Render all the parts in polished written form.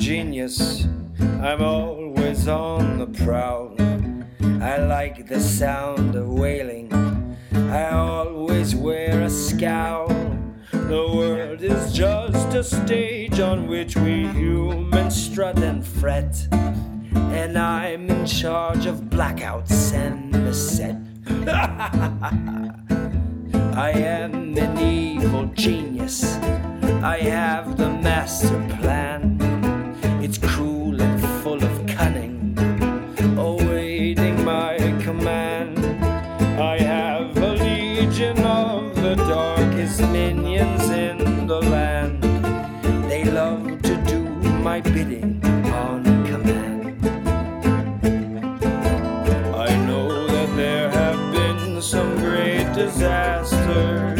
genius. I'm always on the prowl. I like the sound of wailing. I always wear a scowl. The world is just a stage on which we humans strut and fret. And I'm in charge of blackouts and the set. I am an evil genius. I have the master plan. It's cruel and full of cunning, awaiting my command. I have a legion of the darkest minions in the land. They love to do my bidding on command. I know that there have been some great disasters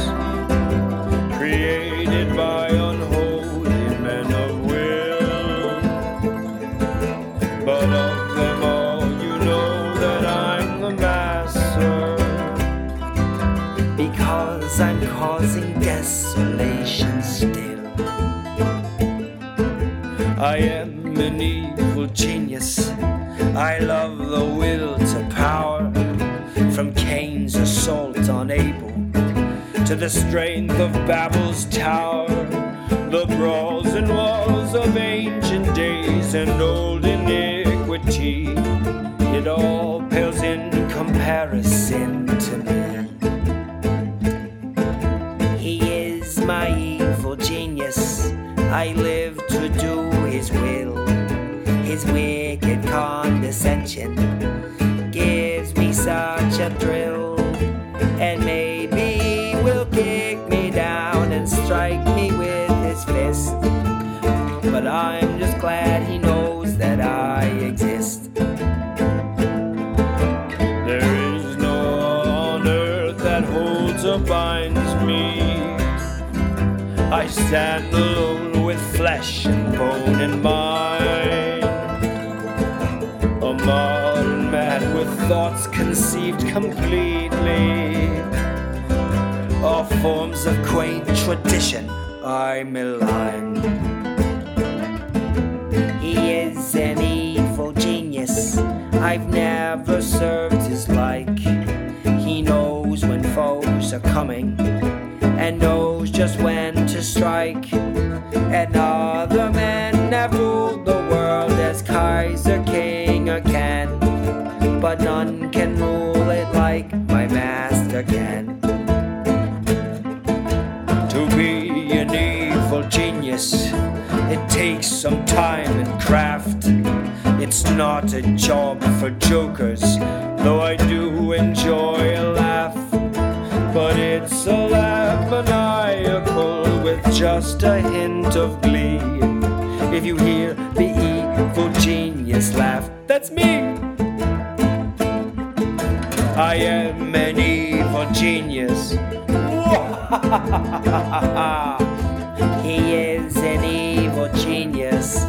created by unholy men of will. But of them all, you know that I'm the master, because I'm causing desolation still. I am an evil genius. I love the will to power, from Cain's assault on Abel to the strength of Babel's tower, the brawls and walls of ancient days and old iniquity. It all pales in comparison to me. He is my evil genius. I live to do his will. His wicked condescension gives me such a thrill, and maybe will kick me down and strike me with his fist. But I'm just glad he knows that I exist. There is no law on earth that holds or binds me. I stand alone with flesh and bone and mind, a modern man with thoughts conceived completely, all forms of quaint tradition I malign. He is an evil genius. I've never served his like. He knows when foes are coming and knows just when to strike. And other men have ruled the world as Kaiser, king, or can, but none can rule it like my master can. To be an evil genius, it takes some time and craft. It's not a job for jokers, though I do enjoy a laugh. But it's a laugh maniacal with just a hint of glee. If you hear the evil genius laugh, that's me. I am an evil genius. He is an evil genius.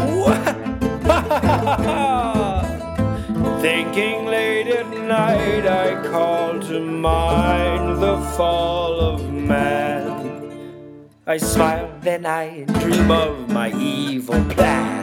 Thinking late at night, I call to mind the fall of man. I smile, then I dream of my evil plan.